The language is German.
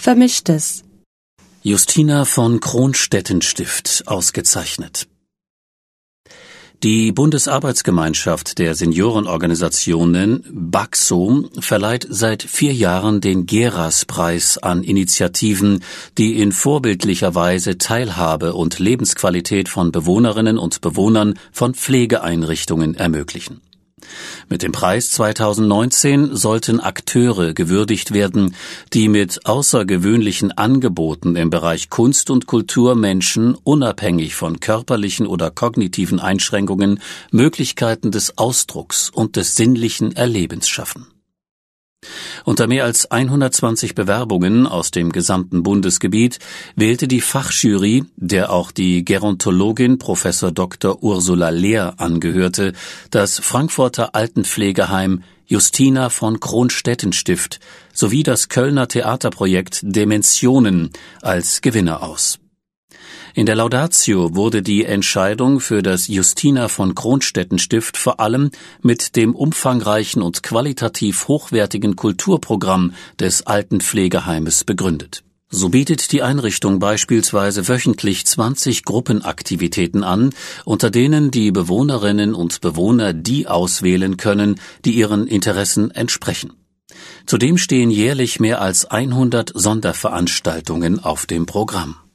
Vermischtes. Justina von Kronstetten-Stift ausgezeichnet. Die Bundesarbeitsgemeinschaft der Seniorenorganisationen BAGSO verleiht seit 4 Jahren den Geras-Preis an Initiativen, die in vorbildlicher Weise Teilhabe und Lebensqualität von Bewohnerinnen und Bewohnern von Pflegeeinrichtungen ermöglichen. Mit dem Preis 2019 sollten Akteure gewürdigt werden, die mit außergewöhnlichen Angeboten im Bereich Kunst und Kultur Menschen unabhängig von körperlichen oder kognitiven Einschränkungen Möglichkeiten des Ausdrucks und des sinnlichen Erlebens schaffen. Unter mehr als 120 Bewerbungen aus dem gesamten Bundesgebiet wählte die Fachjury, der auch die Gerontologin Prof. Dr. Ursula Lehr angehörte, das Frankfurter Altenpflegeheim Justina von Kronstetten-Stift sowie das Kölner Theaterprojekt Dementionen als Gewinner aus. In der Laudatio wurde die Entscheidung für das Justina von Kronstetten-Stift vor allem mit dem umfangreichen und qualitativ hochwertigen Kulturprogramm des Altenpflegeheimes begründet. So bietet die Einrichtung beispielsweise wöchentlich 20 Gruppenaktivitäten an, unter denen die Bewohnerinnen und Bewohner die auswählen können, die ihren Interessen entsprechen. Zudem stehen jährlich mehr als 100 Sonderveranstaltungen auf dem Programm.